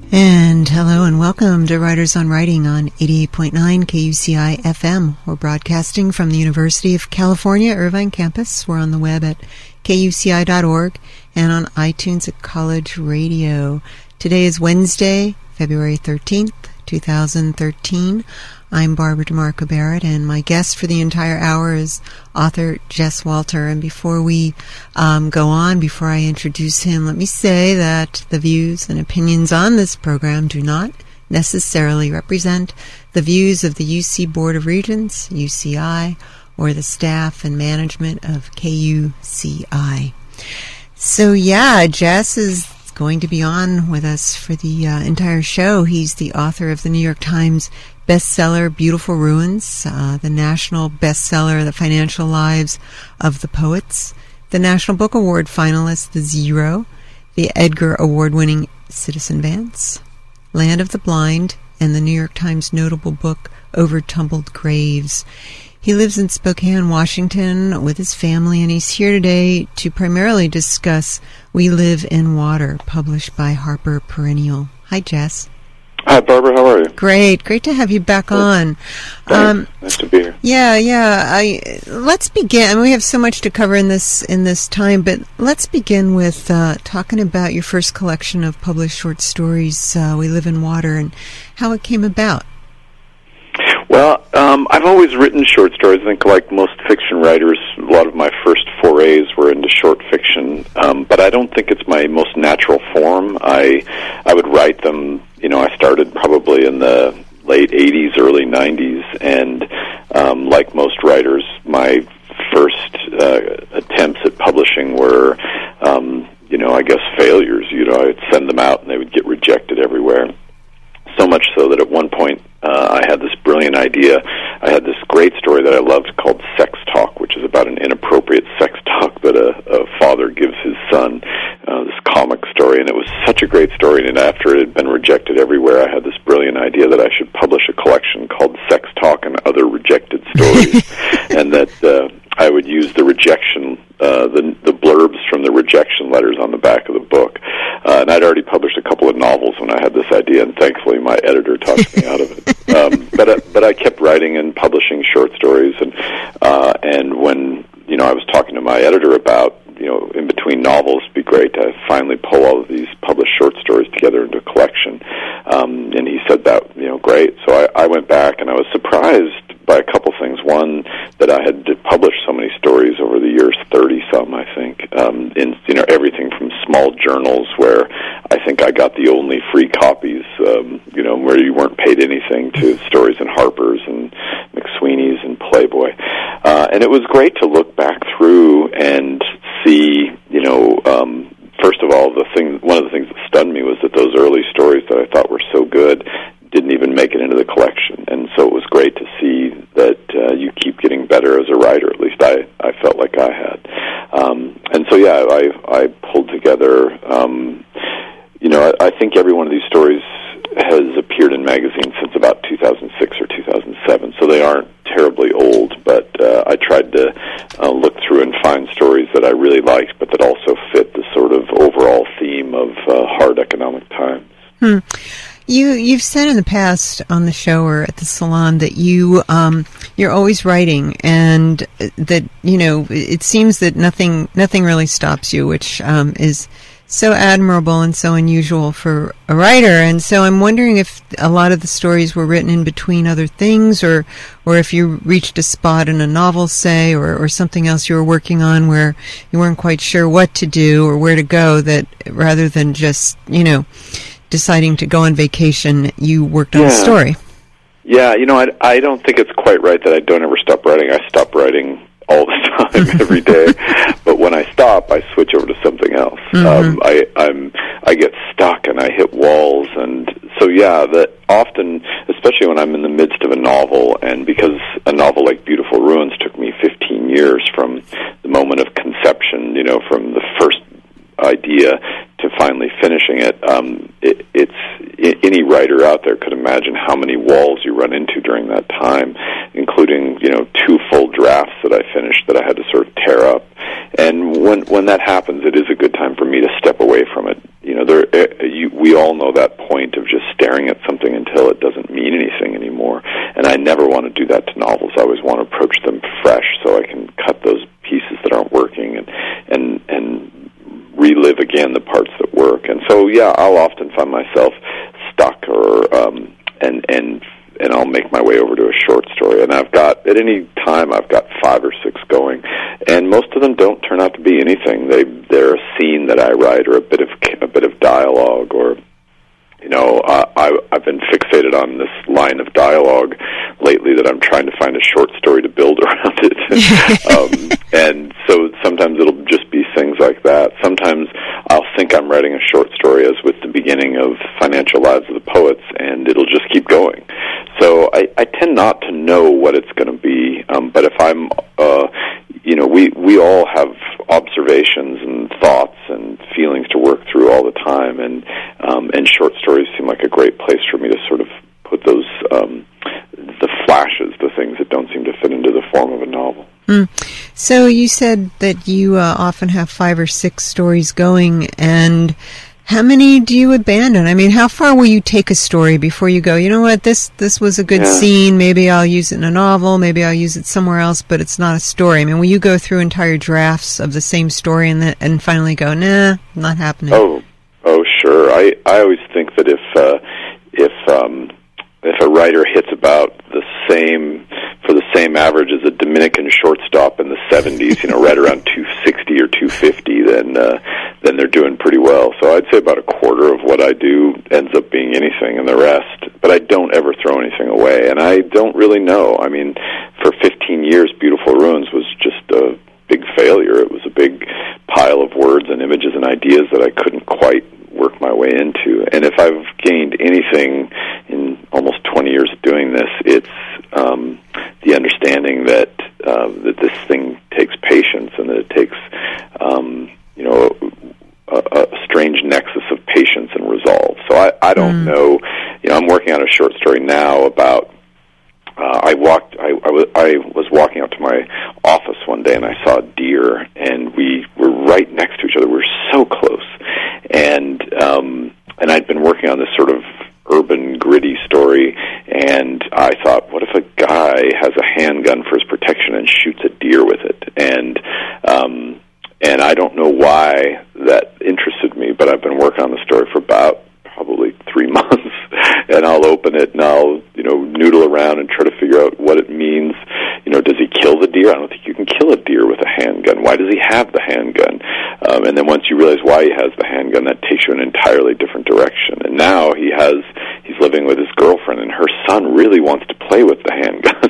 And hello and welcome to Writers on Writing on 88.9 KUCI FM. We're broadcasting from the University of California, Irvine campus. We're on the web at kuci.org and on iTunes at College Radio. Today is Wednesday, February 13th, 2013. I'm Barbara DeMarco Barrett, and my guest for the entire hour is author Jess Walter. And before we go on, before I introduce him, let me say that the views and opinions on this program do not necessarily represent the views of the UC Board of Regents, UCI, or the staff and management of KUCI. So yeah, Jess is going to be on with us for the entire show. He's the author of the New York Times bestseller Beautiful Ruins, the national bestseller The Financial Lives of the Poets, the National Book Award finalist The Zero, the Edgar Award-winning Citizen Vance, Land of the Blind, and the New York Times notable book Over Tumbled Graves. He lives in Spokane, Washington with his family, and he's here today to primarily discuss We Live in Water, published by Harper Perennial. Hi, Jess. Hi, Barbara. How are you? Great to have you back on. Nice to be here. Yeah. Let's begin. I mean, we have so much to cover in this time, but let's begin with talking about your first collection of published short stories, We Live in Water, and how it came about. Well, I've always written short stories. I think, like most fiction writers, a lot of my first forays were into short fiction, but I don't think it's my most natural form. I would write them. I started probably in the late 80s, early 90s, and like most writers, my first attempts at publishing were, I guess failures. I'd send them out and they would get rejected everywhere. So much so that at one point I had this brilliant idea. I had this great story that I loved called Sex Talk, which is about an inappropriate sex talk that a father gives his son, this comic story. And it was such a great story, and after it had been rejected everywhere, I had this brilliant idea that I should publish a collection called Sex Talk and Other Rejected Stories, and that I would use the rejection, the blurbs from the rejection letters on the back of the book. And I'd already published a couple of novels when I had this idea, and thankfully my editor talked me out of it. But I kept writing and publishing short stories, and when I was talking to my editor about in between novels, it'd be great to finally pull all of these published short stories together into a collection. And he said that great. So I went back, and I was surprised by a couple things. One, that I had published so many stories over the years, 30-some, I think, in everything from small journals where I think I got the only free copies, where you weren't paid anything, to stories in Harper's and McSweeney's and Playboy. And it was great to look back through and see, first of all, one of the things that stunned me was that those early stories that I thought were so good didn't even make it into the collection. And so it was great to see that you keep getting better as a writer. At least I felt like I had. And so, yeah, I pulled together, I think every one of these stories has appeared in magazines since about 2006 or 2007, so they aren't terribly old, but I tried to look through and find stories that I really liked, but that also fit the sort of overall theme of hard economic times. You've said in the past on the show or at the salon that you're always writing, and that it seems that nothing really stops you, which is so admirable and so unusual for a writer. And so I'm wondering if a lot of the stories were written in between other things, or if you reached a spot in a novel, say, or something else you were working on where you weren't quite sure what to do or where to go, that rather than just deciding to go on vacation, you worked on a story. Yeah, I don't think it's quite right that I don't ever stop writing. I stop writing all the time, every day. But when I stop, I switch over to something else. Mm-hmm. I get stuck and I hit walls, and so that often, especially when I'm in the midst of a novel, and because a novel like Beautiful Ruins took me 15 years from the moment of conception, from the first idea to finally finishing it. Any writer out there could imagine how many walls you run into during that time, including 2 full drafts that I finished that I had to sort of tear up. And when that happens, it is a good time for me to step away from it. we all know that point of just staring at something until it doesn't mean anything anymore. And I never want to do that to novels. I always want to approach them fresh, so I can cut those pieces that aren't working and relive again the parts that work. And so, yeah, I'll often find myself stuck, or and I'll make my way over to a short story. And at any time, I've got 5 or 6 going, and most of them don't turn out to be anything. They're a scene that I write, or a bit of dialogue, or I've been fixated on this line of dialogue lately that I'm trying to find a short story to build around it. And so sometimes it'll just be things like that. Sometimes I'll think I'm writing a short story, as with the beginning of Financial Lives of the Poets, and it'll just keep going. So I tend not to know what it's going to be, but if I'm, we all have observations and thoughts and feelings to work through all the time, and short stories seem like a great place for me to sort of put those, the flashes, the things that don't seem to fit into the form of a novel. So you said that you often have 5 or 6 stories going, and how many do you abandon? I mean, how far will you take a story before you go, you know what, this was a good scene, maybe I'll use it in a novel, maybe I'll use it somewhere else, but it's not a story? I mean, will you go through entire drafts of the same story and finally go, nah, not happening? Oh, sure. I always think that if a writer hits about the same average as a Dominican shortstop in the 70s, right around 260 or 250, then they're doing pretty well. So I'd say about a quarter of what I do ends up being anything, and the rest. But I don't ever throw anything away, and I don't really know. I mean, for 15 years, Beautiful Ruins was just a big failure. It was a big pile of words and images and ideas that I couldn't quite work my way into. And if I've gained anything in almost 20 years of doing this, it's the understanding that this thing takes patience, and that it takes a strange nexus of patience and resolve. So I don't know. I'm working on a short story now about. I was walking out to my office one day, and I saw a deer, and we were right next to each other. We were so close, and I'd been working on this sort of urban, gritty story, and I thought, what if a guy has a handgun for his protection and shoots a deer with it? And I don't know why that interested me, but I've been working on the story for about probably 3 months, and I'll open it and I'll, noodle around and try to figure out what it means. Does he kill the deer? I don't think you can kill a deer with a handgun. Why does he have the handgun? And then once you realize why he has the handgun, that takes you in an entirely different direction. And now he's living with his girlfriend, and her son really wants to play with the handgun.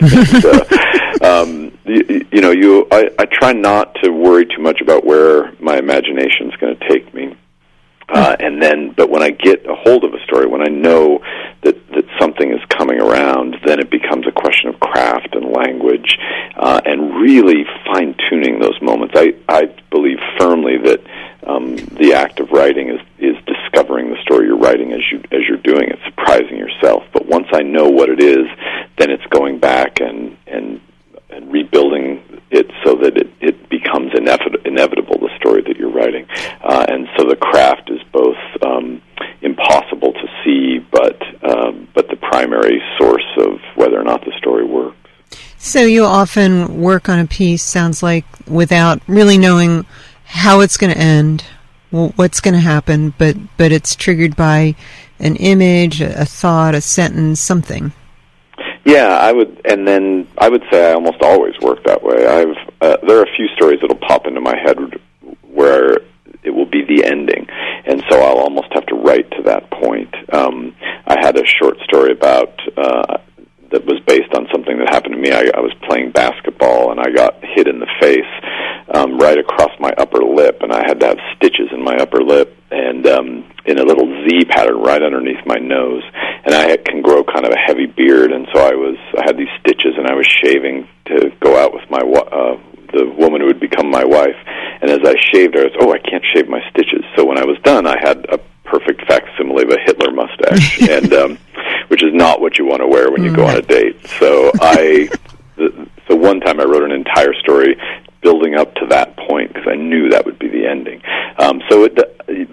And, I try not to worry too much about where my imagination is going to take me. But when I get a hold of a story, when I know that something is coming around, then it becomes a question of craft and language, and really fine-tuning those moments. I believe firmly that the act of writing is discovering the story you're writing as you're doing it, surprising yourself. But once I know what it is, then it's going back and rebuilding it so that it becomes inevitable, the story that you're writing. And so the craft is both impossible to see, but the primary source of whether or not the story works. So you often work on a piece, sounds like, without really knowing how it's going to end, what's going to happen, but it's triggered by an image, a thought, a sentence, something. Yeah, I would say I almost always work that way. There are a few stories that'll pop into my head where it will be the ending, and so I'll almost have to write to that point. I had a short story about that was based on something that happened to me. I was playing basketball, and I got hit in the face right across my upper lip, and I had to have stitches in my upper lip, and in a little Z pattern right underneath my nose. And I can grow kind of a heavy beard, and so I had these stitches, and I was shaving to go out with the woman who would become my wife. And as I shaved, I can't shave my stitches. So when I was done, I had a perfect facsimile of a Hitler mustache, and which is not what you want to wear when you go on a date. So so one time I wrote an entire story building up to that point because I knew that would be the ending. So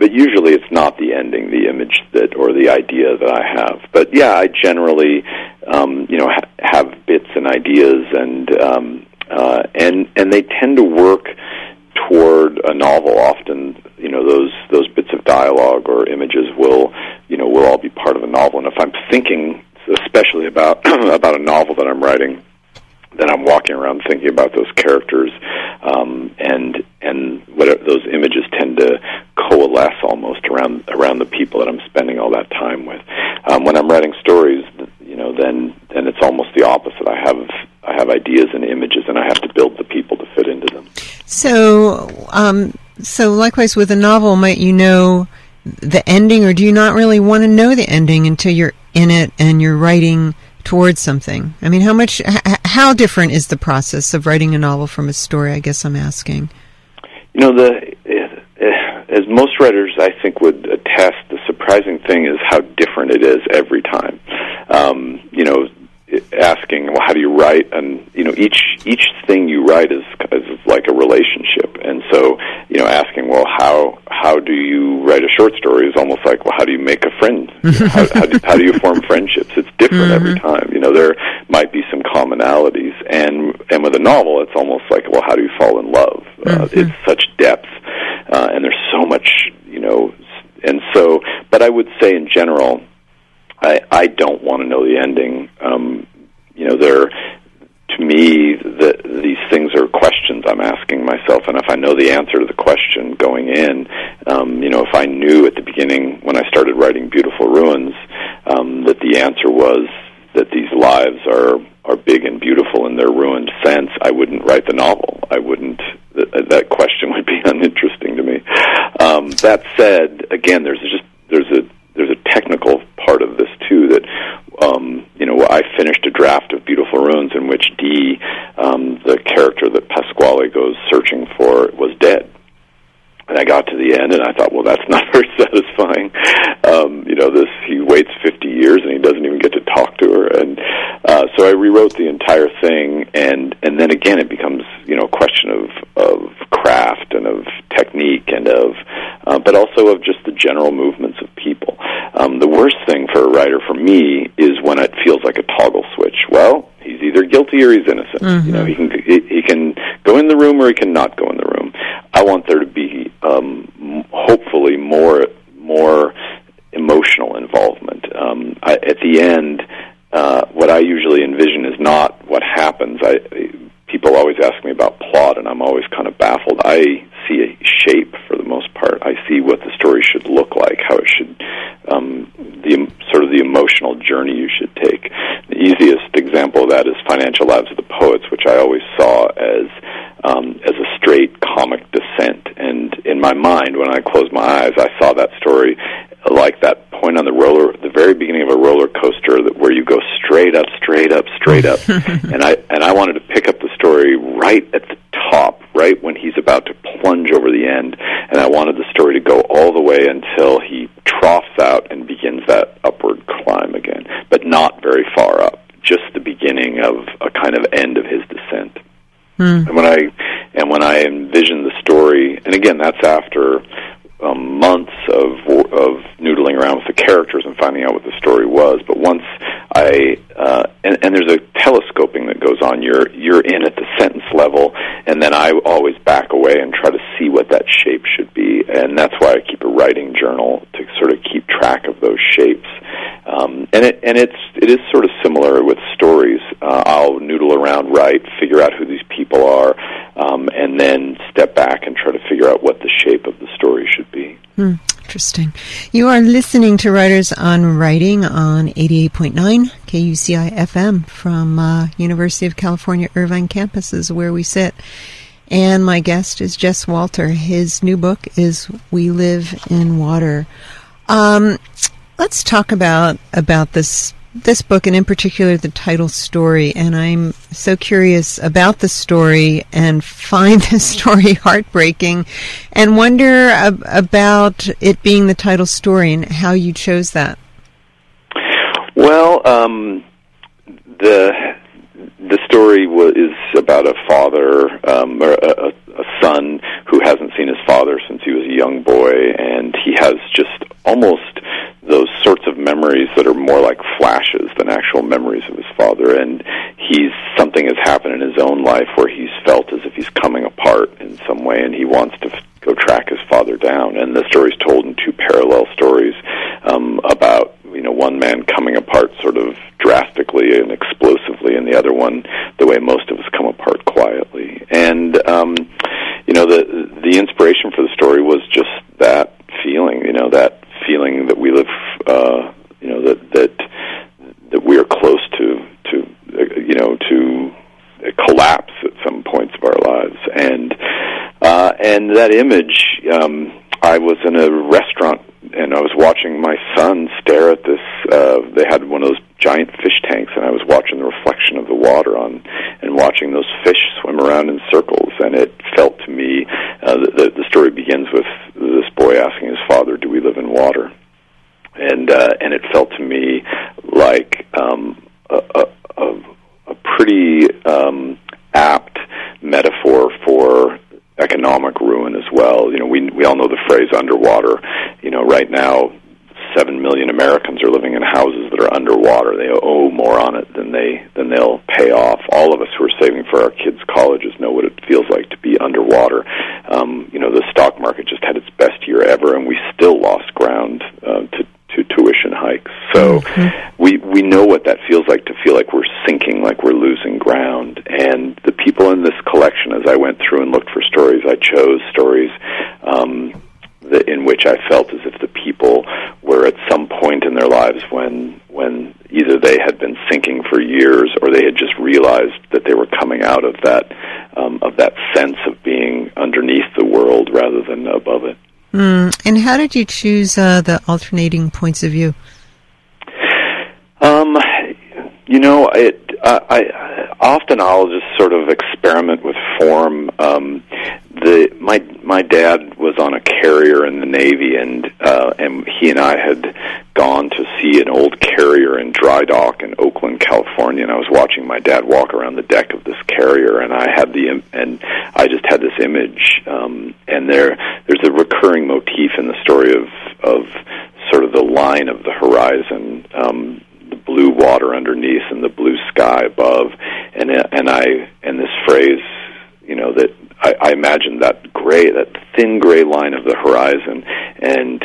but usually it's not the ending, the image that or the idea that I have. But yeah, I generally have bits and ideas, and they tend to work toward a novel. Often, those bits of dialogue or images will all be part of a novel. And if I'm thinking, especially about a novel that I'm writing, then I'm walking around thinking about those characters, and what those images tend to coalesce almost around the people that I'm spending all that time with. When I'm writing stories, then it's almost the opposite. I have ideas and images, and I have to build the people to fit into them. So likewise with a novel, might you know the ending, or do you not really want to know the ending until you're in it and you're writing towards something? I mean, how different is the process of writing a novel from a story, I guess I'm asking? As most writers, I think, would attest, the surprising thing is how different it is every time. Asking, well, how do you write? And each thing you write is like a relationship. And so, asking, well, how do you write a short story is almost like, well, how do you make a friend? How do you form friendships? It's different every time. There might be some commonalities, and with a novel, it's almost like, well, how do you fall in love? It's such depth, and there's so much, and so. But I would say, in general, I don't want to know the ending. To me, these things are questions I'm asking myself, and if I know the answer to the question going in, if I knew at the beginning when I started writing Beautiful Ruins that the answer was that these lives are big and beautiful in their ruined sense, I wouldn't write the novel. I wouldn't. That question would be uninteresting to me. That said, again, there's a technical part of this too that. I finished a draft of Beautiful Ruins in which Dee, the character that Pasquale goes searching for, was dead. And I got to the end, and I thought, well, that's not very satisfying. He waits 50 years, and he doesn't even get to talk to her. And so I rewrote the entire thing, and then again, it becomes, a question of craft and of technique and but also of just the general movements of people. The worst thing for a writer, for me, is when it feels like a toggle switch. Well, he's either guilty or he's innocent. Mm-hmm. He can go in the room or he can not go in the room. I want there to be hopefully more emotional involvement. At the end, what I usually envision is not what happens. People always ask me about plot, and I'm always kind of baffled. I see a shape for the most part. I see what the story should look like, how it should, the emotional journey you should take. The easiest example of that is Financial Lives of the Poets, which I always saw as a straight comic descent. And in my mind, when I closed my eyes, I saw that story like that point on the very beginning of a roller coaster where you go straight up, straight up, straight up. and I wanted to pick up the story right at the top, right when he's about to plunge over the end, and I wanted the story to go all the way until he troughs out and begins that upward climb again, but not very far up, just the beginning of a kind of end of his descent. And when I envision the story, and again, that's after months of noodling around with the characters and finding out what the story was. But once and there's a telescoping that goes on. You're in at the sentence level, and then I always back away and try to see what that shape should be. And that's why I keep a writing journal to sort of keep track of those shapes. It is sort of similar with stories. I'll noodle around, figure out who these people are, and then step back and try to figure out what the shape of the story should be. Interesting. You are listening to Writers on Writing on 88.9 KUCI FM from University of California Irvine campus is where we sit. And my guest is Jess Walter. His new book is We Live in Water. Let's talk about this book, and in particular the title story. And I'm so curious about the story and find the story heartbreaking and wonder about it being the title story and how you chose that. Well, the story is about a father, or a son who hasn't seen his father since he was a young boy, and he has just almost those sorts of memories that are more like flashes than actual memories of his father, and something has happened in his own life where he's felt as if he's coming apart in some way, and he wants to go track his father down. And the story's told in two parallel stories about one man coming apart sort of drastically and explosively, and the other one the way most of us come apart quietly. And the inspiration for the story was just that feeling, that feeling that we live, that we are close to collapse at some points of our lives. And that image, I was in a restaurant and I was watching my son stare at this. They had one of those giant fish tanks, and I was watching the reflection of the water and watching those fish swim around in circles. And it felt to me, the story begins with this boy asking his father, "Do we live in water?" And it felt to me like a pretty apt metaphor for economic ruin as well. We all know the phrase underwater. Right now 7 million Americans are living in houses that are underwater. They owe more on it than they'll pay off. All of us who are saving for our kids' colleges know what it feels like to be underwater. The stock market just had its best year ever, and we still lost ground to tuition hikes. So we know what that feels like, to feel like we're sinking, like we're losing ground. And the people in this collection, as I went through and looked for stories, I chose stories in which I felt as if the people were at some point in their lives when either they had been sinking for years or they had just realized that they were coming out of that sense of being underneath the world rather than above it. And how did you choose the alternating points of view? Often I'll just sort of experiment with form. My dad was on a carrier in the Navy, and he and I had gone to see an old carrier in dry dock in Oakland, California, and I was watching my dad walk around the deck of this carrier, and I just had this image. And there's a recurring motif in the story of sort of the line of the horizon, the blue water underneath and the blue sky above, and this phrase, that I imagined that thin gray line of the horizon, and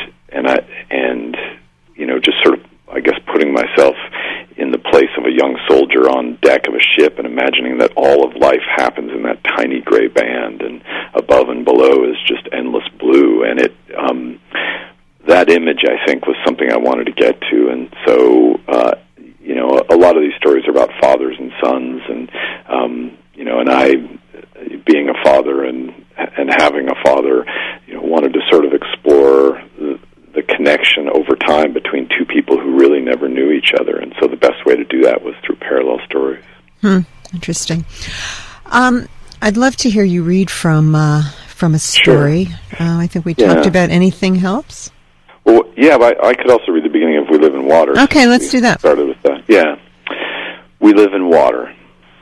just sort of, I guess, putting myself in the place of a young soldier on deck of a ship and imagining that all of life happens in that tiny gray band, and above and below is just endless blue. And that image, I think, was something I wanted to get to. And so, a lot of these stories are about fathers and sons, and and I, being a father and having a father, wanted to sort of explore the connection over time between two people who really never knew each other. And so the best way to do that was through parallel stories. Interesting. I'd love to hear you read from a story. Sure. I think we talked about Anything Helps. Well, yeah, but I could also read the beginning of We Live in Water. Okay, let's do that. Started with that. Yeah. We Live in Water,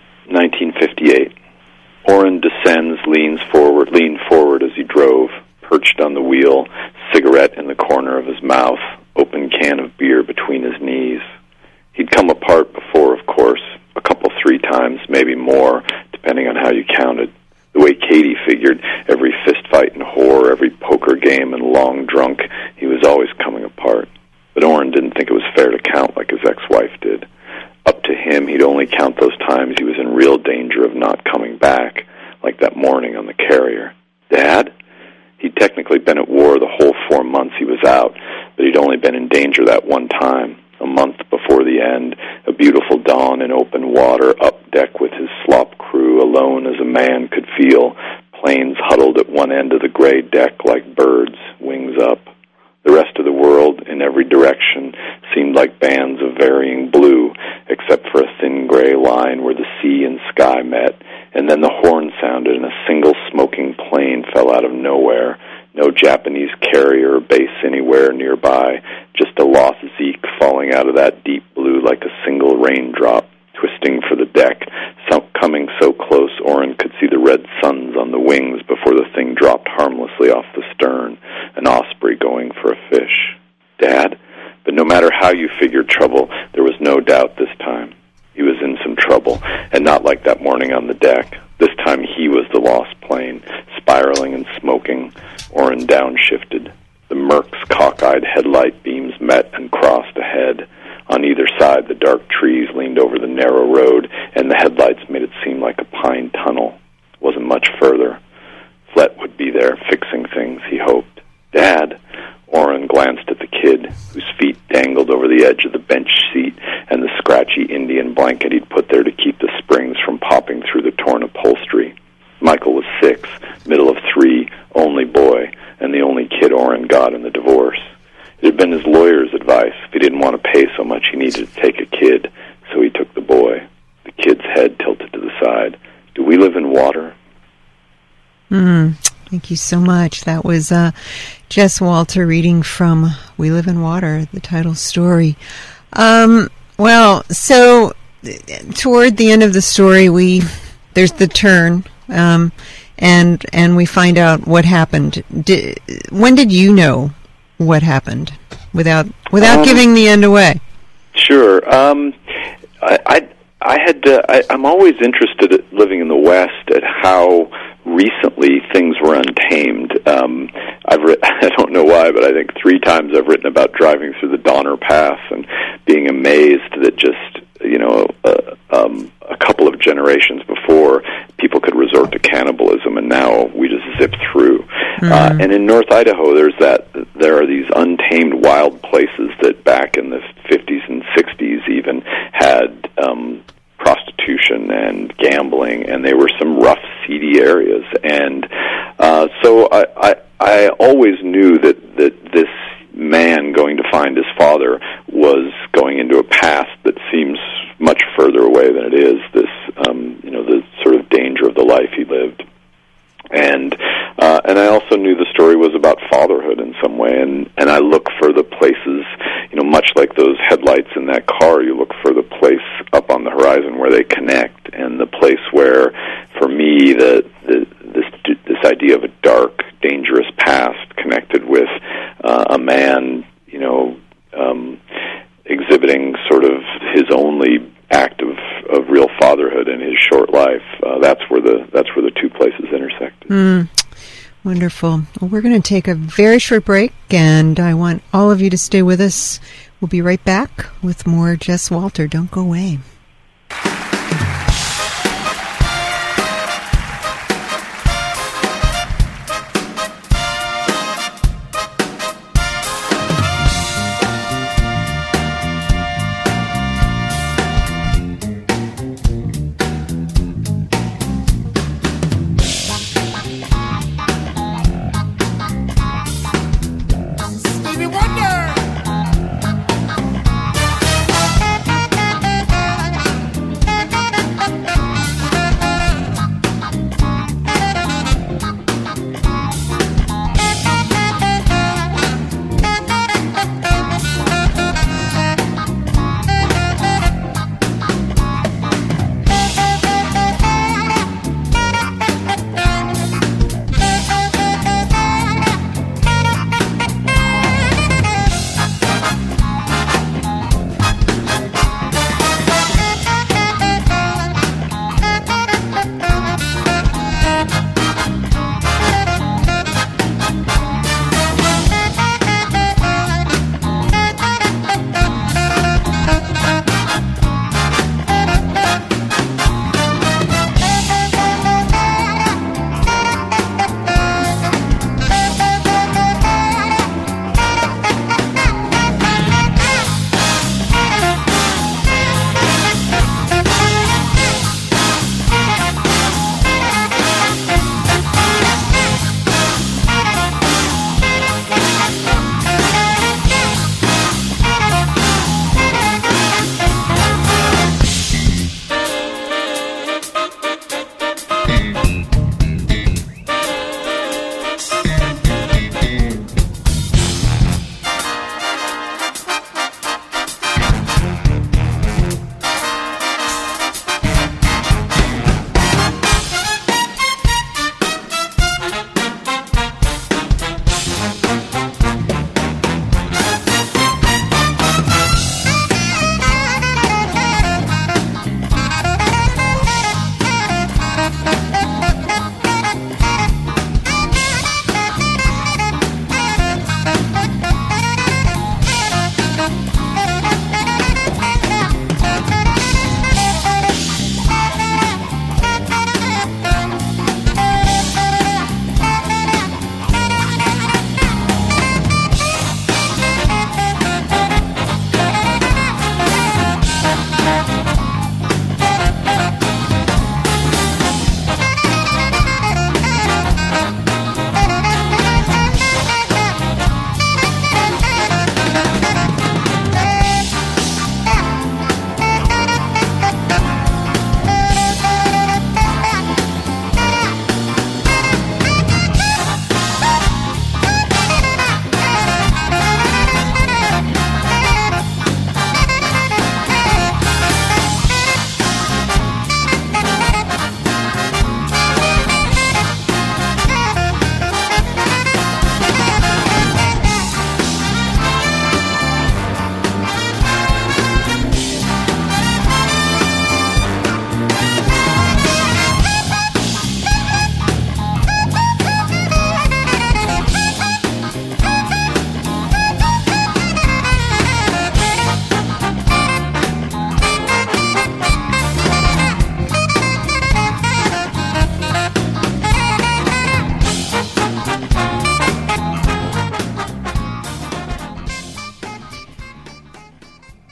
1958. Orrin descends, leaned forward as he drove, perched on the wheel, cigarette in the corner of his mouth, open can of beer between his knees. He'd come apart before, of course, a couple, 3 times, maybe more, depending on how you counted. The way Katie figured, every fistfight and whore, every poker game and long drunk, he was always coming apart. But Orrin didn't think it was fair to count like his ex-wife did. Up to him, he'd only count those times he was in real danger of not coming back, like that morning on the carrier. Dad? He'd technically been at war the whole 4 months he was out, but he'd only been in danger that one time, a month before the end, a beautiful dawn in open water, up deck with his slop crew, alone as a man could feel, planes huddled at one end of the gray deck like birds, wings up. The rest of the world, in every direction, seemed like bands of varying blue, except for a thin gray line where the sea and sky met, and then the horn sounded and a single smoking plane fell out of nowhere. No Japanese carrier or base anywhere nearby, just a lost Zeke falling out of that deep blue like a single raindrop. twisting for the deck, coming so close Orrin could see the red suns on the wings before the thing dropped harmlessly off the stern, an osprey going for a fish. Dad? But no matter how you figured trouble, there was no doubt this time. He was in some trouble, and not like that morning on the deck. This time he was the lost plane, spiraling and smoking, Orrin downshifted. The Merc's cockeyed headlight beams met and crossed ahead. On either side, the dark trees leaned over the narrow road, and the headlights made it seem like a pine tunnel. It wasn't much further. Flett would be there, fixing things, he hoped. Dad! Orrin glanced at the kid, whose feet dangled over the edge of the bench seat and the scratchy Indian blanket he'd put there to keep the springs from popping through the torn upholstery. Michael was 6, middle of 3, only boy, and the only kid Orrin got in the divorce. It had been his lawyer's advice. If he didn't want to pay so much, he needed to take a kid, so he took the boy. The kid's head tilted to the side. Do we live in water? Thank you so much. That was Jess Walter reading from We Live in Water, the title story. Well, so toward the end of the story, there's the turn, and we find out what happened. When did you know what happened, without giving the end away? Sure. I'm always interested at living in the West at how recently things were untamed. I don't know why, but I think 3 times I've written about driving through the Donner Pass and being amazed that just, a couple of generations before, people could resort to cannibalism, and now we just zip through. And in North Idaho, there are these untamed wild places that back in the 50s and 60s even had prostitution and gambling, and they were some rough, seedy areas. And so I always knew that this man going to find his father was going into a past that seems much further away than it is, this, the sort of danger of the life he lived. And I also knew the story was about fatherhood in some way, and I look for the places, much like those headlights in that car, you look for the place up on the horizon where they connect, and the place where, for me, this idea of a dark, dangerous past connected with a man, exhibiting sort of his only act of real fatherhood in his short life. That's where the two places intersect. Wonderful. Well, we're going to take a very short break, and I want all of you to stay with us. We'll be right back with more Jess Walter. Don't go away. Stevie Wonder!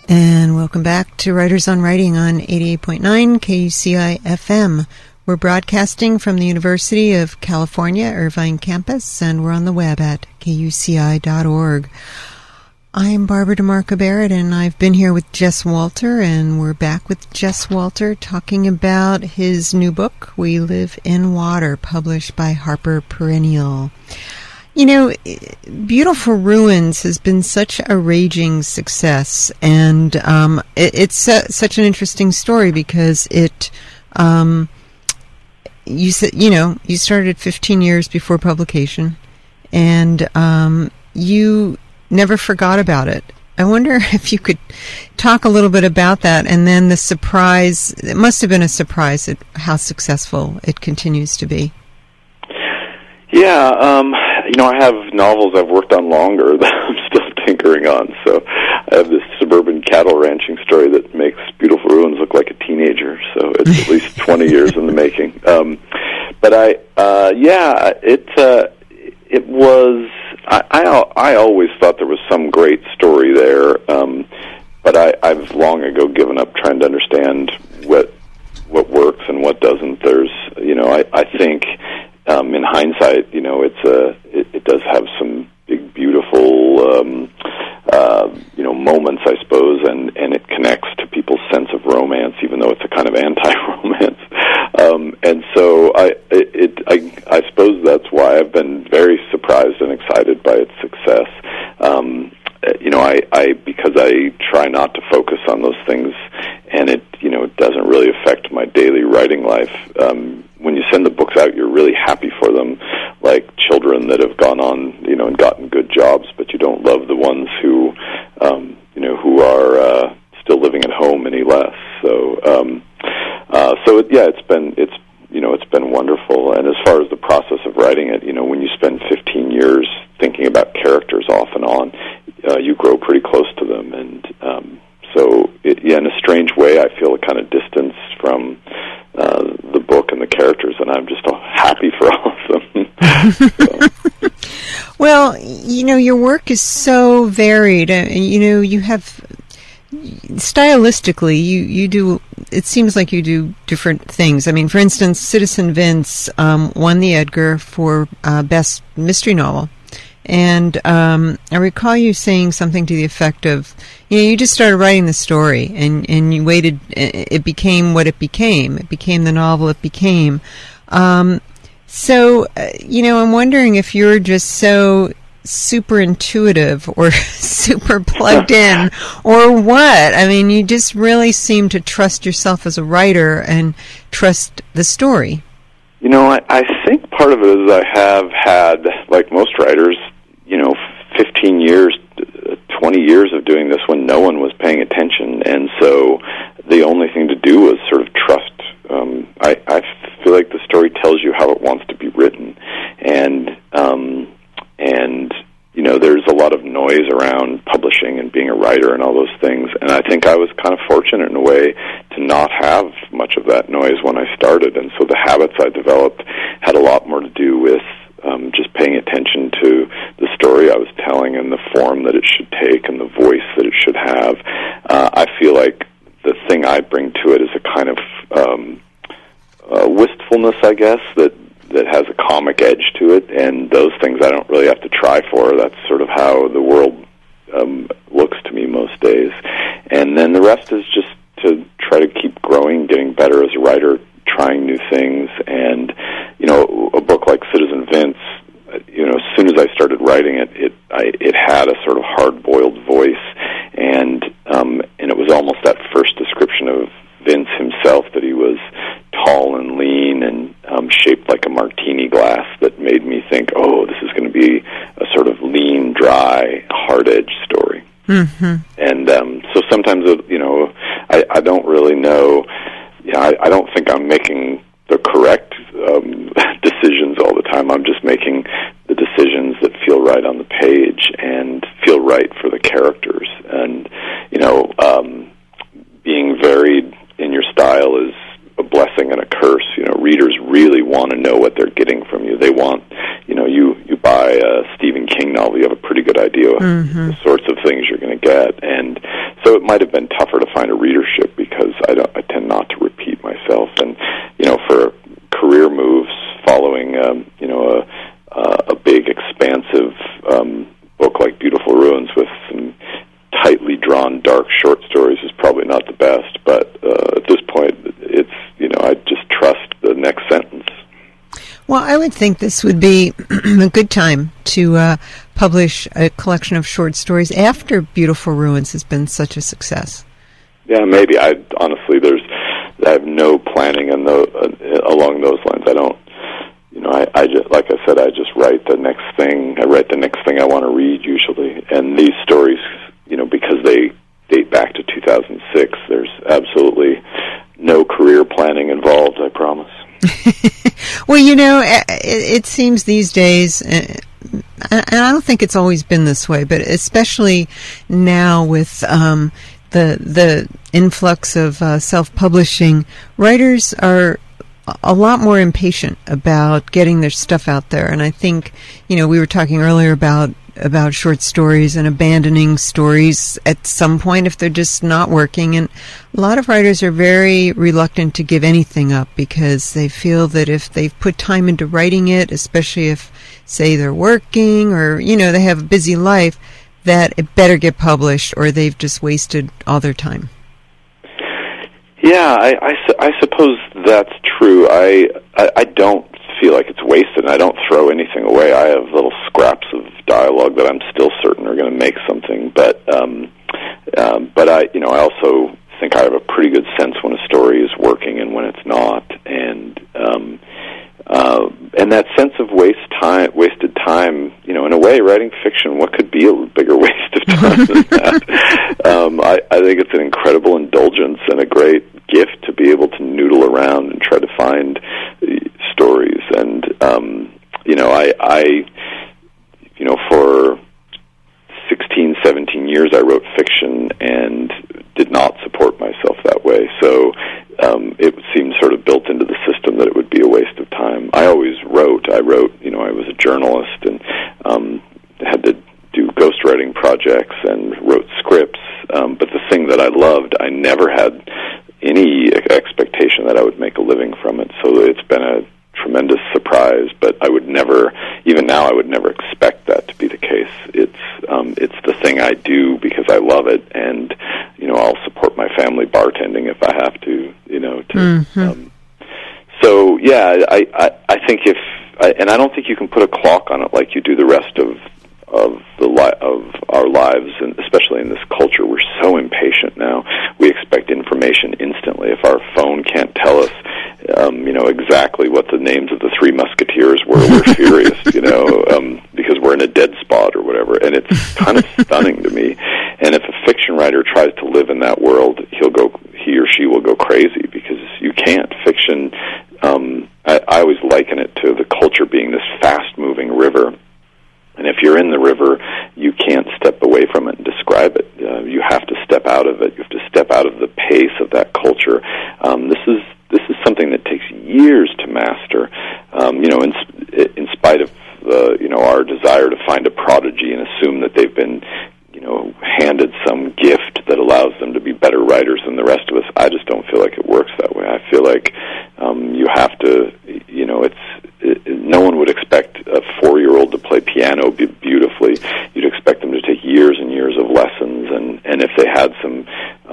And welcome back to Writers on Writing on 88.9 KUCI FM. We're broadcasting from the University of California, Irvine campus, and we're on the web at kuci.org. I'm Barbara DeMarco Barrett, and I've been here with Jess Walter, and we're back with Jess Walter talking about his new book, We Live in Water, published by Harper Perennial. You know, Beautiful Ruins has been such a raging success, and it's such an interesting story because it, you said, you started 15 years before publication, and you never forgot about it. I wonder if you could talk a little bit about that, and then the surprise. It must have been a surprise at how successful it continues to be. Yeah, I have novels I've worked on longer that I'm still tinkering on. So I have this suburban cattle ranching story that makes Beautiful Ruins look like a teenager. So it's at least 20 years in the making. It was. I always thought there was some great story there, but I've long ago given up trying to understand what works and what doesn't. There's, I think. In hindsight, it does have some big, beautiful, moments, I suppose, and it connects to people's sense of romance, even though it's a kind of anti-romance. And so I suppose that's why I've been very surprised and excited by its success. Because I try not to focus on those things, and it doesn't really affect my daily writing life. When you send the books out, you're really happy for them, like children that have gone on, and gotten good jobs, but you don't love the ones who are still living at home any less. It's been wonderful. And as far as the process of writing it, when you spend 15 years thinking about characters off and on, you grow pretty close to them, and in a strange way, I feel a kind of distance from the book and the characters, and I'm just happy for all of them. Well, your work is so varied. You have stylistically, you do. It seems like you do different things. I mean, for instance, Citizen Vince won the Edgar for Best Mystery Novel. And I recall you saying something to the effect of, you just started writing the story, and you waited. It became what it became. It became the novel it became. I'm wondering if you're just so super intuitive or super plugged in, or what? I mean, you just really seem to trust yourself as a writer and trust the story. I think part of it is I have had, like most writers, 15 years, 20 years of doing this when no one was paying attention, and so the only thing to do was sort of trust. I feel like the story tells you how it wants to be written, and there's a lot of noise around publishing and being a writer and all those things, and I think I was kind of fortunate in a way to not have much of that noise when I started, and so the habits I developed had a lot more to do with just paying attention to the story I was telling and the form that it should take and the voice that it should have. I feel like the thing I bring to it is a kind of wistfulness, I guess, that has a comic edge to it, and those things I don't really have to try for. That's sort of how the world looks to me most days. And then the rest is just to try to keep growing, getting better as a writer, trying new things. And a book like Citizen Vince, as soon as I started writing it had a sort of hard-boiled voice, and it was almost that first description of Vince himself, that he was tall and lean and shaped like a martini glass, that made me think, this is going to be a sort of lean, dry, hard-edged story. Mm-hmm. And so sometimes, I don't really know. I don't think I'm making the correct decisions all the time. I'm just making the decisions that feel right on the page and feel right for the characters. And being varied in your style is a blessing and a curse. Readers really want to know what they're getting from you. They want, you buy a Stephen King novel, you have a pretty good idea of the sorts of things you're going to get. And So it might have been tougher to find a readership because I tend not to repeat myself. And, for career moves following, a big, expansive book like Beautiful Ruins with some tightly drawn, dark short stories is probably not the best. But at this point, it's, I just trust the next sentence. Well, I would think this would be a good time to publish a collection of short stories after Beautiful Ruins has been such a success. Yeah, maybe. I have no planning along those lines. I don't. I just, like I said, I just write the next thing. I write the next thing I want to read usually, and these stories, because they date back to 2006. There's absolutely no career planning involved. I promise. Well, it seems these days, and I don't think it's always been this way, but especially now with the influx of self-publishing, writers are a lot more impatient about getting their stuff out there. And I think, we were talking earlier about short stories and abandoning stories at some point if they're just not working. And a lot of writers are very reluctant to give anything up because they feel that if they've put time into writing it, especially if, say, they're working or, they have a busy life, that it better get published or they've just wasted all their time. Yeah, I suppose that's true. I don't feel like it's wasted, and I don't throw anything away. I have little scraps of dialogue that I'm still certain are going to make something, but I also think I have a pretty good sense when a story is working and when it's not, and that sense of wasted time, in a way, writing fiction, what could be a bigger waste of time than that? I think it's an incredible indulgence and a great gift to be able to noodle around and try to find stories. And, for 16, 17 years I wrote fiction and did not support myself that way. So it seemed sort of built into the system that it would be a waste of time. I always wrote. I was a journalist and had to do ghostwriting projects and wrote scripts. But the thing that I loved, I never had any expectation that I would make a living from it. So it's been a tremendous surprise, but I would never, even now, I would never expect that to be the case. It's the thing I do because I love it, and I'll support my family bartending if I have to. So yeah, I think and I don't think you can put a clock on it like you do the rest of our lives, and especially in this culture, we're so impatient now. We expect information instantly. If our phone can't tell us, exactly what the names of the Three Musketeers were, we're furious, because we're in a dead spot or whatever. And it's kind of stunning to me. And if a fiction writer tries to live in that world, he or she will go crazy because you can't. Fiction, I always liken it to the culture being this fast-moving river. And if you're in the river, you can't step away from it and describe it. You have to step out of it. You have to step out of the pace of that culture. This is something that takes years to master. In spite of our desire to find a prodigy and assume that they've been handed some gift that allows them to be better writers than the rest of us. I just don't feel like it works that way. I feel like you have to. No one would expect a 4-year-old to play piano beautifully. You'd expect them to take years and years of lessons, and if they had some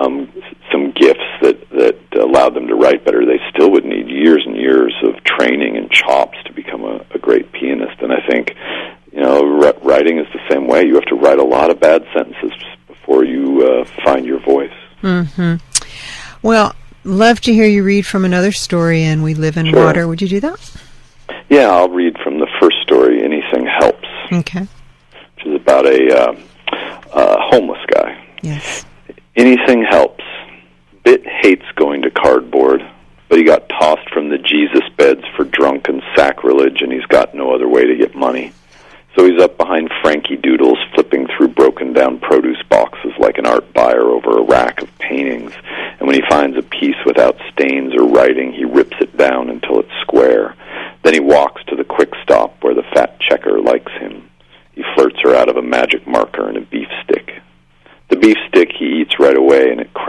gifts that allowed them to write better, they still would need years and years of training and chops to become a great pianist. And I think writing is the same way. You have to write a lot of bad sentences before you find your voice. Mm-hmm. Well, love to hear you read from another story, and We Live in Sure. Water. Would you do that? Yeah, I'll read from the first story, Anything Helps. Okay. Which is about a homeless guy. Yes. Anything helps. Bit hates going to cardboard, but he got tossed from the Jesus beds for drunken sacrilege, and he's got no other way to get money. So he's up behind Frankie Doodles, flipping through broken-down produce boxes like an art buyer over a rack of paintings. And when he finds a piece without stains or writing, he rips it down until it's square. Then he walks to the quick stop where the fat checker likes him. He flirts her out of a magic marker and a beef stick. The beef stick he eats right away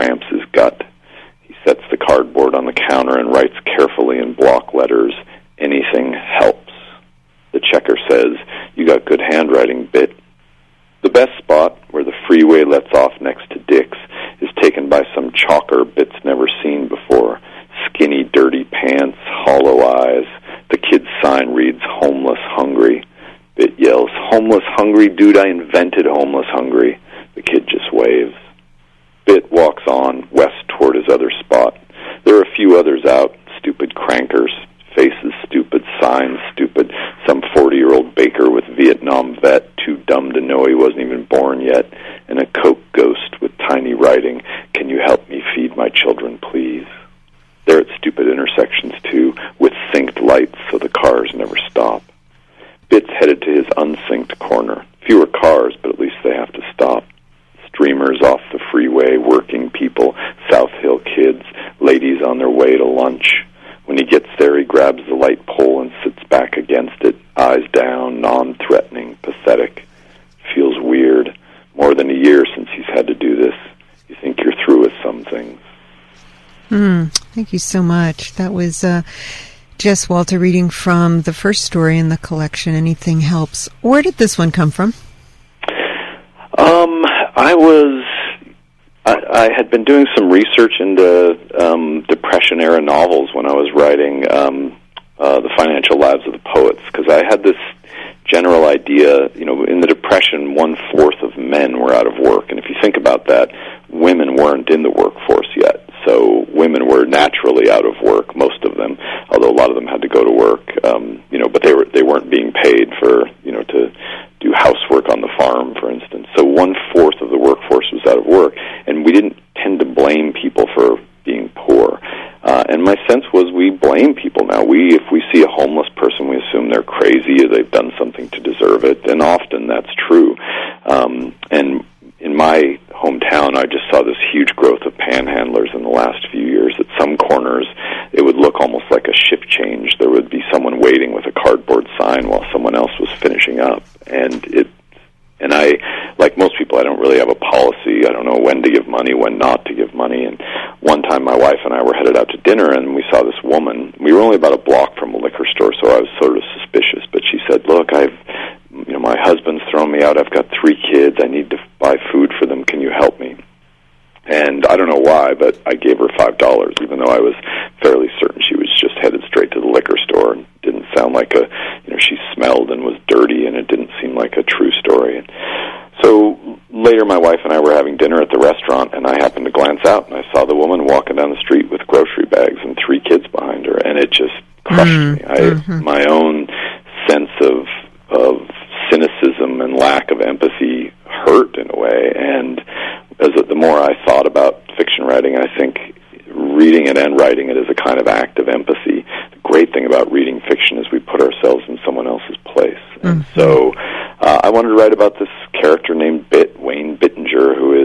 cramps his gut. He sets the cardboard on the counter and writes carefully in block letters, "Anything helps." The checker says, "You got good handwriting, Bit." The best spot, where the freeway lets off next to Dick's, is taken by some chalker Bit's never seen before. Skinny, dirty pants, hollow eyes. The kid's sign reads, "Homeless Hungry." Bit yells, "Homeless Hungry? Dude, I invented Homeless Hungry." The kid just waves. Bit walks on, west toward his other spot. There are a few others out, stupid crankers. Faces stupid, signs stupid. Some 40-year-old baker with Vietnam vet, too dumb to know he wasn't even born yet. And a Coke ghost with tiny writing, "Can you help me feed my children, please?" They're at stupid intersections, too, with synced lights so the cars never stop. Bit's headed to his unsynced corner. Fewer cars, but at least they have to stop. Streamers off the freeway, working people, South Hill kids, ladies on their way to lunch. When he gets there, he grabs the light pole and sits back against it, eyes down, non-threatening, pathetic. Feels weird. More than a year since he's had to do this. You think you're through with some things. Thank you so much. That was Jess Walter reading from the first story in the collection, Anything Helps. Where did this one come from? I had been doing some research into Depression-era novels when I was writing The Financial Lives of the Poets, because I had this general idea, in the Depression, 1/4 of men were out of work. And if you think about that, women weren't in the workforce yet. So women were naturally out of work, most of them, although a lot of them had to go to work, but they weren't being paid for, to do housework on the farm, for instance. So 1/4 of the workforce was out of work, and we didn't tend to blame people for being poor. And my sense was we blame people now. If we see a homeless person, we assume they're crazy or they've done something to deserve it, and often that's true. And in my hometown, I just saw this huge growth of panhandlers in the last few years. At some corners, it would look almost like a shift change. There would be someone waiting with a cardboard sign while someone else was finishing up. And I, like most people, I don't really have a policy. I don't know when to give money, when not to give money. And one time my wife and I were headed out to dinner, and we saw this woman. We were only about a block from a liquor store, so I was sort of suspicious. But she said, "Look, my husband's thrown me out. I've got 3 kids. I need to buy food for them. Can you help me?" And I don't know why, but I gave her $5, even though I was fairly certain she was just headed straight to the liquor store, and didn't sound like she smelled and was dirty, and it didn't seem like a true story. And so later my wife and I were having dinner at the restaurant, and I happened to glance out, and I saw the woman walking down the street with grocery bags and 3 kids behind her, and it just crushed me. My own sense of cynicism and lack of empathy hurt in a way, and the more I thought about fiction writing, I think reading it and writing it is a kind of act of empathy. The great thing about reading fiction is we put ourselves in someone else's place. And so I wanted to write about this character named Bit, Wayne Bittinger, who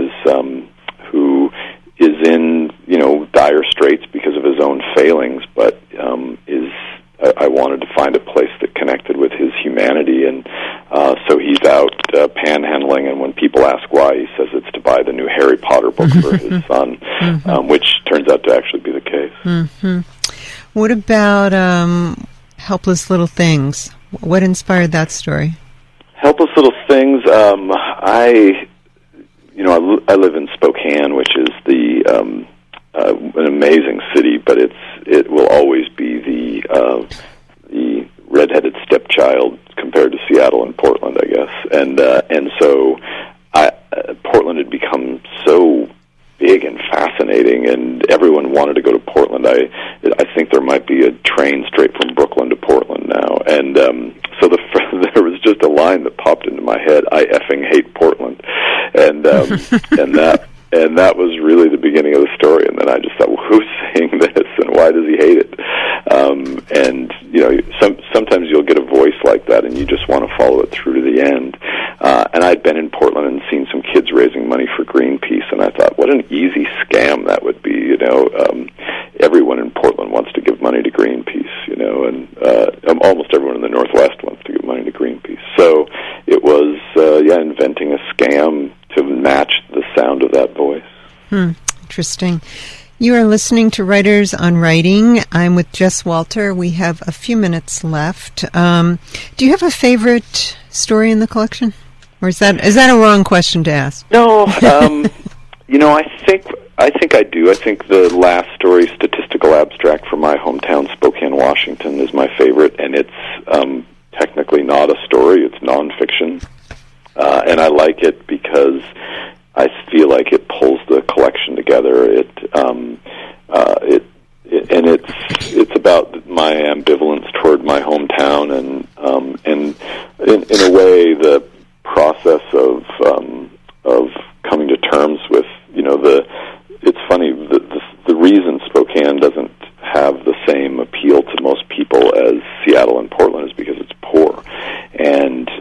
is in, dire straits because of his own failings, but I wanted to find a place that connected with his humanity, and so he's out panhandling, and when people ask why, he says it's to buy the new Harry Potter book for his son, which turns out to actually be the case. What about Helpless Little Things? What inspired that story? Helpless Little Things, I live in Spokane, which is an amazing city, but it will always be the redheaded stepchild compared to Seattle and Portland, I guess. And so Portland had become so big and fascinating, and everyone wanted to go to Portland. I think there might be a train straight from Brooklyn to Portland now. And so there was just a line that popped into my head: "I effing hate Portland," and that was really the beginning of the story. And then I just thought, well, who's saying this, and why does he hate it? And sometimes you'll get a voice like that, and you just want to follow it through to the end. And I'd been in Portland and seen some kids raising money for Greenpeace, and I thought, what an easy scam that would be. Everyone in Portland wants to give money to Greenpeace, and almost everyone in the Northwest wants to give money to Greenpeace. So it was, inventing a scam to match the sound of that voice. interesting. You are listening to Writers on Writing. I'm with Jess Walter. We have a few minutes left. Do you have a favorite story in the collection? Or is that a wrong question to ask? No, I think I do. I think the last story, Statistical Abstract from My Hometown, Spokane, Washington, is my favorite, and it's technically not a story. It's nonfiction, and I like it because I feel like it pulls the collection together. It's about my ambivalence toward my hometown, and in a way, the process of coming to terms with, it's funny, the reason Spokane doesn't have the same appeal to most people as Seattle and Portland is because it's poor, and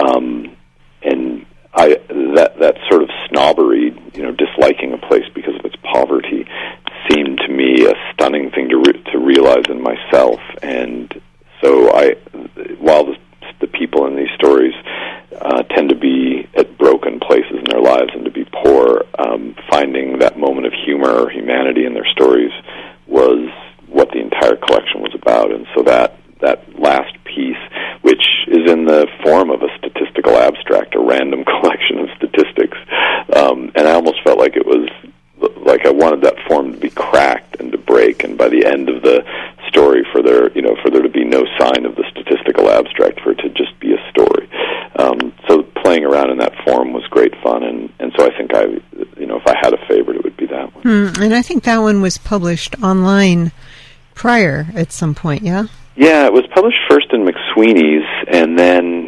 that sort of snobbery, disliking a place because of its poverty, seemed to me a stunning thing to realize in myself. And so while the people in these stories tend to be at broken places in their lives and to be poor, finding that moment of humor or humanity in their stories was what the entire collection was about. And so that last piece, which is in the form of a statistical abstract, a random collection of statistics, and I almost felt like it was like I wanted that form to be cracked and to break, and by the end of the story, for there to be no sign of the statistical abstract, for it to just be a story. So playing around in that form was great fun, and so I think if I had a favorite, it would be that one. And I think that one was published online prior at some point, yeah? Yeah, it was published first in McSweeney's, and then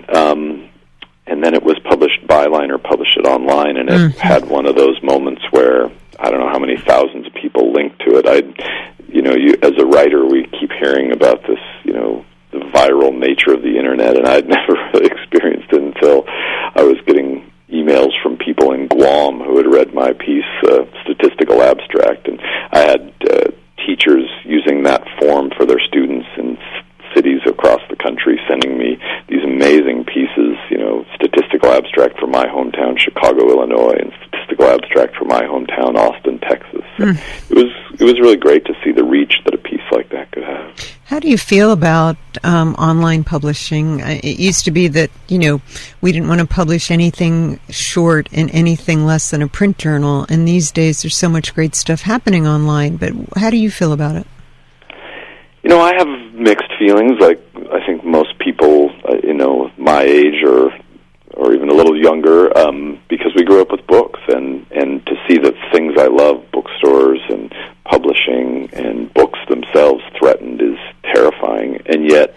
it was published, Byliner published it online, and it had one of those moments where I don't know how many thousands of people linked to it. As a writer, we keep hearing about this, the viral nature of the internet, and I'd never really experienced it until I was getting emails from people in Guam who had read my piece, Statistical Abstract, and I had teachers using that form for their students in cities across the country, sending me these amazing pieces, Statistical Abstract from my hometown, Chicago, Illinois, and Statistical Abstract from my hometown, Austin, Texas. It was really great to see the reach that a piece like that could have. How do you feel about online publishing? It used to be that, we didn't want to publish anything short and anything less than a print journal, and these days there's so much great stuff happening online, but how do you feel about it? I have mixed feelings, like I think most people, my age or even a little younger, because we grew up with books, and to see that things I love, bookstores and publishing and books themselves, threatened is terrifying. And yet,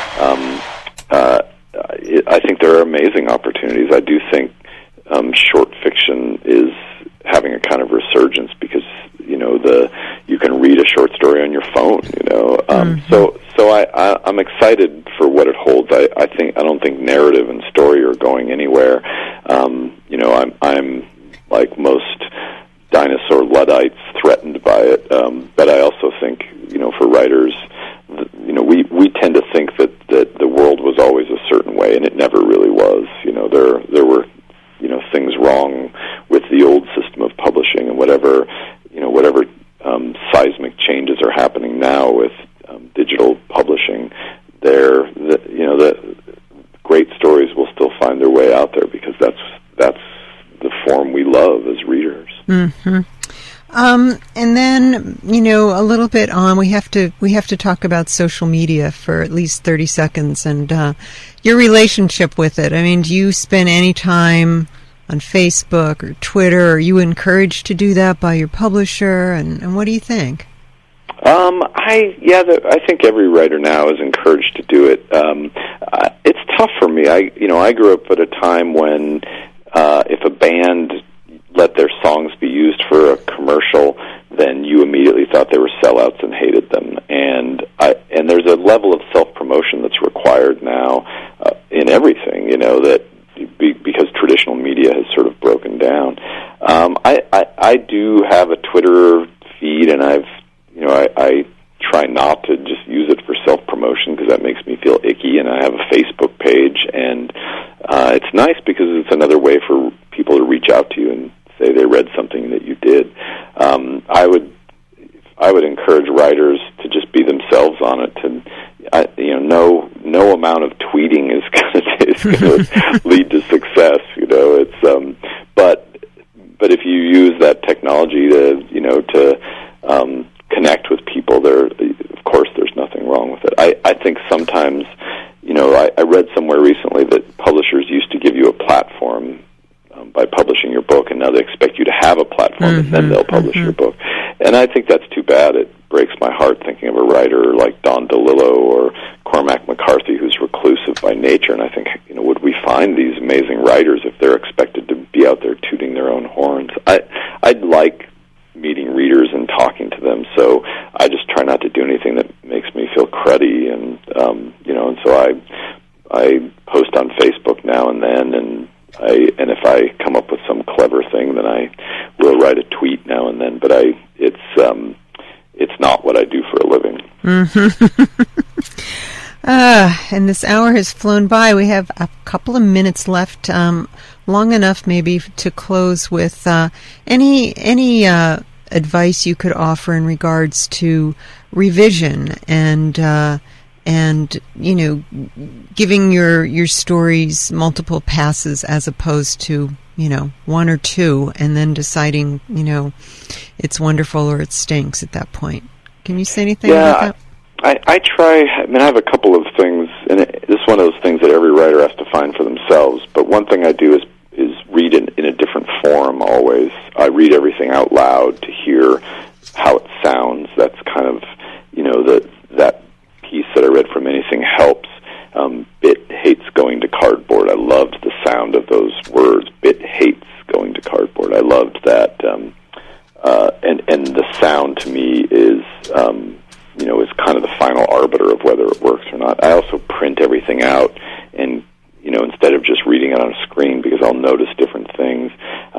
I think there are amazing opportunities. I do think short fiction is having a kind of resurgence because you can read a short story on your phone. So I'm excited for what it holds. I don't think narrative and story are going anywhere. I'm like most dinosaur Luddites threatened by it, but I also think for writers, we tend to think that the world was always a certain way, and it never really was. There were things wrong with the old system of publishing, and whatever seismic changes are happening now with digital publishing, the great stories will still find their way out there because that's the form we love as readers. And then, a little bit on, we have to talk about social media for at least 30 seconds and your relationship with it. I mean, do you spend any time on Facebook or Twitter? Are you encouraged to do that by your publisher? And what do you think? I think every writer now is encouraged to do it. It's tough for me. I grew up at a time when if a band let their songs be used for a commercial, then you immediately thought they were sellouts and hated them. And there's a level of self-promotion that's required now in everything, that because traditional media has sort of broken down. I do have a Twitter feed, and I try not to just use it for self-promotion because that makes me feel icky, and I have a Facebook page, and it's nice because it's another way for people to reach out to you and say they read something that you did. I would encourage writers to just be themselves on it. No amount of tweeting is going to lead to success. But if you use that technology to connect with people, of course there's nothing wrong with it. I think sometimes, I read somewhere recently that publishers used to give you a platform by publishing your book, and now they expect you to have a platform, and then they'll publish your book. And I think that's too bad. It breaks my heart thinking of a writer like Don DeLillo or Cormac McCarthy, who's reclusive by nature. And I think, would we find these amazing writers if they're expected to be out there tooting their own horns? I'd like meeting readers and talking to them, so I just try not to do anything that makes me feel cruddy, and so I post on Facebook now and then, and if I come up with some clever thing, then I will write a tweet now and then. But it's not what I do for a living. And this hour has flown by. We have a couple of minutes left, long enough maybe to close with any advice you could offer in regards to revision and giving your stories multiple passes as opposed to one or two, and then deciding it's wonderful or it stinks at that point. Can you say anything about that? I try. I have a couple of things, and this is one of those things that every writer has to find for themselves. But one thing I do is read in a different form always. I read everything out loud to hear how it sounds. That's kind of that piece that I read from Anything Helps. Bit hates going to cardboard. I loved the sound of those words. Bit hates going to cardboard. I loved that. And the sound to me is kind of the final arbiter of whether it works or not. I also print everything out, and instead of just reading it on a screen, because I'll notice different things.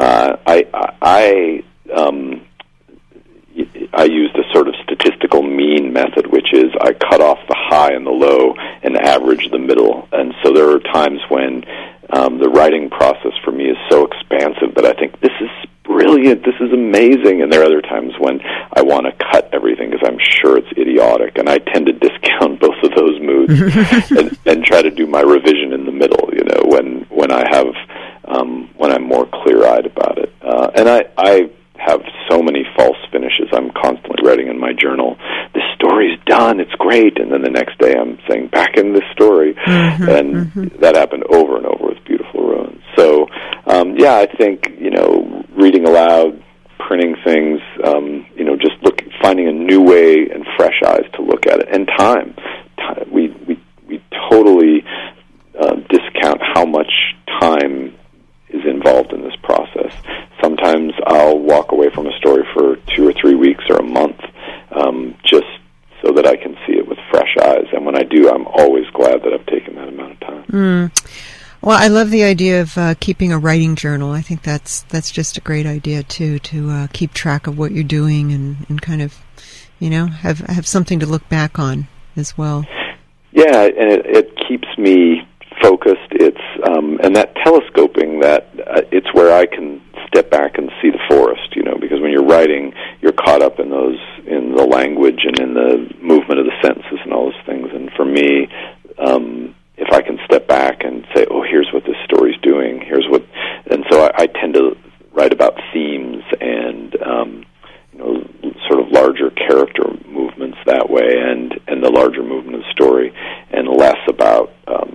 I used a sort of statistical mean method, which is I cut off the high and the low and average the middle. And so there are times when the writing process for me is so expansive that I think, this is brilliant, this is amazing. And there are other times when I want to cut everything because I'm sure it's idiotic. And I tend to discount both of those moods and try to do my revision in the middle, when I have, when I'm more clear-eyed about it. And I have so many false finishes. I'm constantly writing in my journal, this story's done, it's great, and then the next day I'm saying, back in this story, that happened over and over with Beautiful Ruins. So, I think, reading aloud, printing things, just finding a new way and fresh eyes to look at it, and time. We totally discount how much time is involved in this process. Sometimes I'll walk away from a story for 2 or 3 weeks or a month, just so that I can see it with fresh eyes. And when I do, I'm always glad that I've taken that amount of time. Well, I love the idea of keeping a writing journal. I think that's just a great idea too, to keep track of what you're doing and kind of, have something to look back on as well. Yeah, and it keeps me focused. It's and that telescoping, that it's where I can step back and see the forest, because when you're writing, you're caught up in the language and in the movement of the sentences and all those things. And for me, if I can step back and say, oh, here's what this story's doing, and so I tend to write about themes and sort of larger character movements that way, and the larger movement of the story, and less about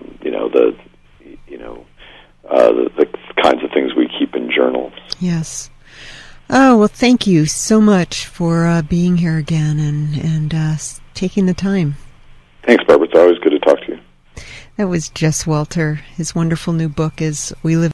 the kinds of things we keep in journals. Yes. Oh, well, thank you so much for being here again and taking the time. Thanks, Barbara. It's always good to talk to you. That was Jess Walter. His wonderful new book is We Live